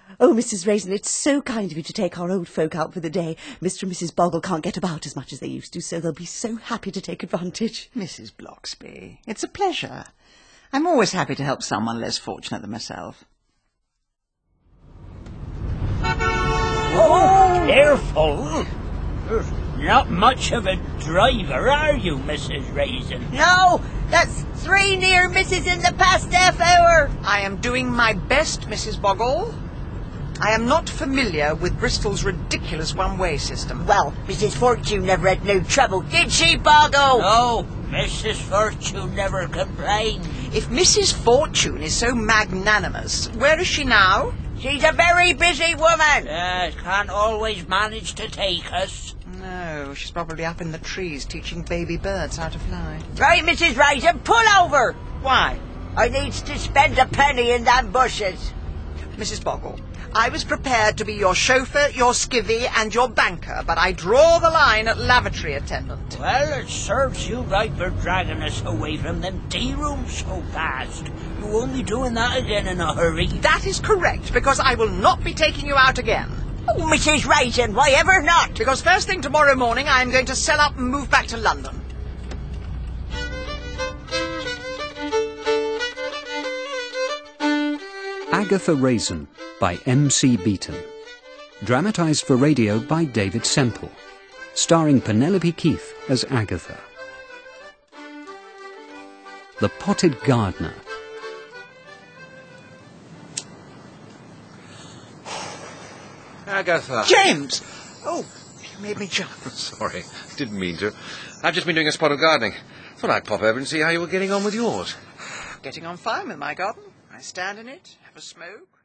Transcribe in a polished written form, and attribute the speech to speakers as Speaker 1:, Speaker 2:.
Speaker 1: Oh, Mrs. Raisin, it's so kind of you to take our old folk out for the day. Mr. and Mrs. Boggle can't get about as much as they used to, so they'll be so happy to take advantage.
Speaker 2: Mrs. Bloxby, it's a pleasure. I'm always happy to help someone less fortunate than myself.
Speaker 3: Oh, careful. You're not much of a driver, are you, Mrs. Raisin?
Speaker 4: No, that's 3 near misses in the past half hour.
Speaker 2: I am doing my best, Mrs. Boggle. I am not familiar with Bristol's ridiculous one-way system.
Speaker 4: Well, Mrs. Fortune never had no trouble, did she, Boggle?
Speaker 3: No, Mrs. Fortune never complained.
Speaker 2: If Mrs. Fortune is so magnanimous, where is she now?
Speaker 4: She's a very busy woman.
Speaker 3: Can't always manage to take us.
Speaker 2: No, she's probably up in the trees teaching baby birds how to fly.
Speaker 4: Right, Mrs. Raisin, pull over.
Speaker 2: Why?
Speaker 4: I needs to spend a penny in them bushes.
Speaker 2: Mrs. Boggle, I was prepared to be your chauffeur, your skivvy, and your banker, but I draw the line at lavatory attendant.
Speaker 3: Well, it serves you right for dragging us away from them tea rooms so fast. You won't be doing that again in a hurry.
Speaker 2: That is correct, because I will not be taking you out again.
Speaker 4: Oh, Mrs. Raisin, why ever not?
Speaker 2: Because first thing tomorrow morning I am going to sell up and move back to London.
Speaker 5: Agatha Raisin by M.C. Beaton. Dramatised for radio by David Semple. Starring Penelope Keith as Agatha. The Potted Gardener.
Speaker 6: Agatha.
Speaker 2: James! Oh, you made me jump.
Speaker 6: Sorry, didn't mean to. I've just been doing a spot of gardening. Thought I'd pop over and see how you were getting on with yours.
Speaker 2: Getting on fine with my garden. I stand in it, have a smoke,